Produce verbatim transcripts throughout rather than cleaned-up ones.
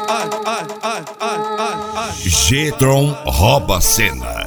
G-Tron rouba a cena.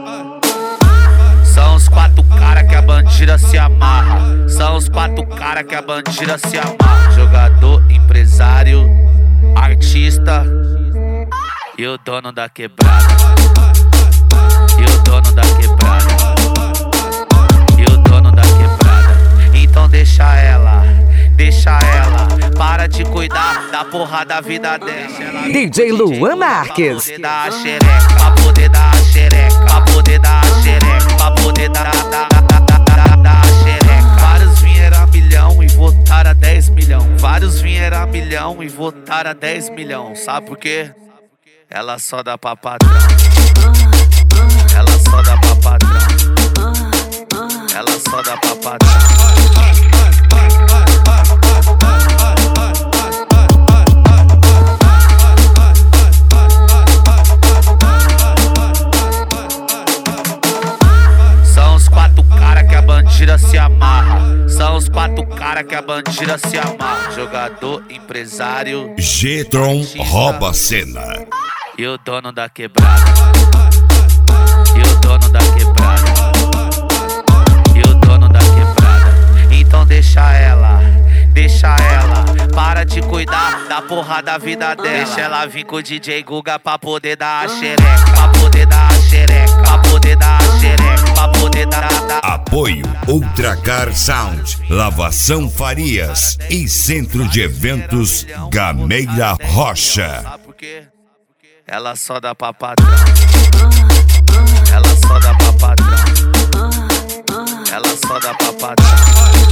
São os quatro cara que a bandida se amarra. São os quatro cara que a bandida se amarra. Jogador, empresário, artista e o dono da quebrada. E o dono da quebrada. E o dono da quebrada. Então deixa ela, deixa ela. Para de cuidar da porra da vida dela. D J Luan Marques. Pra poder dar a xereca, pra poder dar a xereca, pra poder dar a xereca, pra poder dar, dar, dar, dar, dar a xereca. Vários vieram a milhão e votaram a dez milhão. Vários vieram a milhão e votaram a dez milhão. Sabe por quê? Ela só dá pra patrão. Ela só dá pra patrão. Ela só dá pra patrão. São os quatro cara que a bandida se amarra. São os quatro cara que a bandida se amarra. Jogador, empresário, G-Tron rouba a cena. e o dono da quebrada. E o dono da quebrada. E o dono da quebrada. Então deixa ela, deixa ela. Para de cuidar da porra da vida dela. Deixa ela vir com o D J Guga pra poder dar a xereca. Pra poder dar a xereca. Pra poder dar a xereca. Pra poder dar a... Apoio Ultracar Sound, Lavação Farias e Centro de Eventos Gameira Rocha. Sabe por quê? Ela só dá pra patrão. Ela só dá pra patrão. Ela só dá pra patrão.